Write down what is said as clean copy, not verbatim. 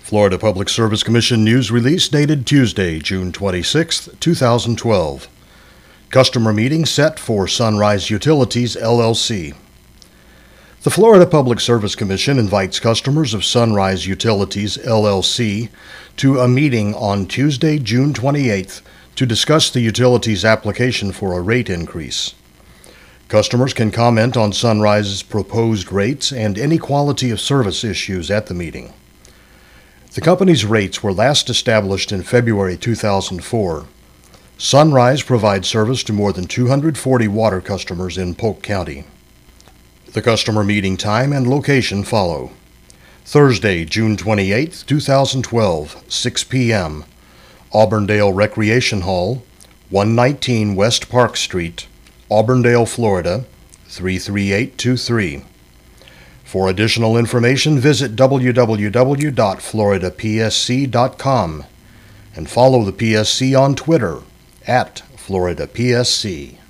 Florida Public Service Commission news release dated Tuesday, June 26, 2012. Customer meeting set for Sunrise Utilities, LLC. The Florida Public Service Commission invites customers of Sunrise Utilities, LLC to a meeting on Tuesday, June 28th to discuss the utility's application for a rate increase. Customers can comment on Sunrise's proposed rates and any quality of service issues at the meeting. The company's rates were last established in February 2004. Sunrise provides service to more than 240 water customers in Polk County. The customer meeting time and location follow. Thursday, June 28, 2012, 6 p.m., Auburndale Recreation Hall, 119 West Park Street, Auburndale, Florida, 33823. For additional information, visit www.floridapsc.com and follow the PSC on Twitter @FloridaPSC.